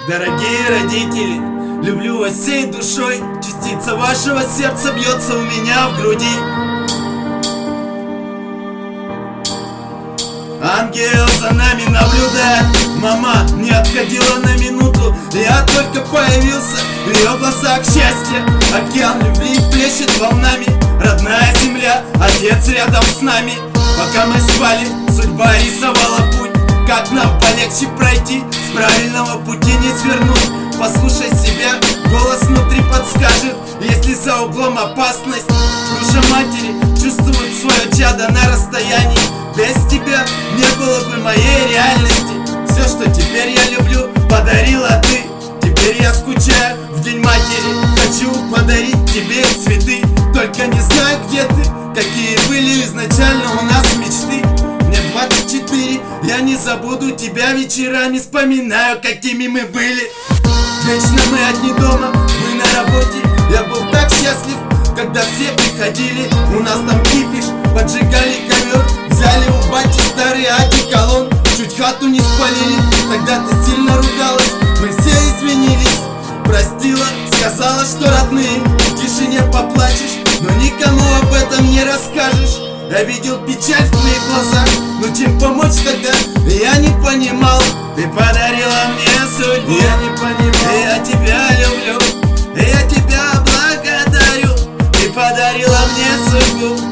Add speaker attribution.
Speaker 1: Дорогие родители, люблю вас всей душой. Частица вашего сердца бьется у меня в груди. Ангел за нами наблюдает. Мама не отходила на минуту. Я только появился, в ее глазах счастье. Океан любви плещет волнами. Родная земля, отец рядом с нами. Пока мы спали, судьба рисовала путь. Как нам полегче пройти, с правильного пути не свернуть. Послушай себя, голос внутри подскажет. Если за углом опасность, душа матери чувствует свое чадо на расстоянии. Без тебя не было бы моей реальности. Все, что теперь я люблю, подарила ты. Теперь я скучаю в день матери. Хочу подарить тебе цветы. Только не знаю, где ты, какие были изначально у нас мечты. Мне 24, я не забуду тебя. Вечерами вспоминаю, какими мы были. Вечно мы одни дома, мы на работе. Я был так счастлив, когда все приходили. У нас там кипиш, поджигали ковер. Взяли у бати старый одеколон. Чуть хату не спалили, тогда ты сильно ругалась. Мы все извинились, простила, сказала, что родные. В тишине поплачешь, но никому об этом не расскажешь. Я видел печаль в твоих глазах, но чем помочь тогда, я не понимал. Ты подарила мне судьбу, я не понимал. И я тебя люблю, и я тебя благодарю. Ты подарила мне судьбу.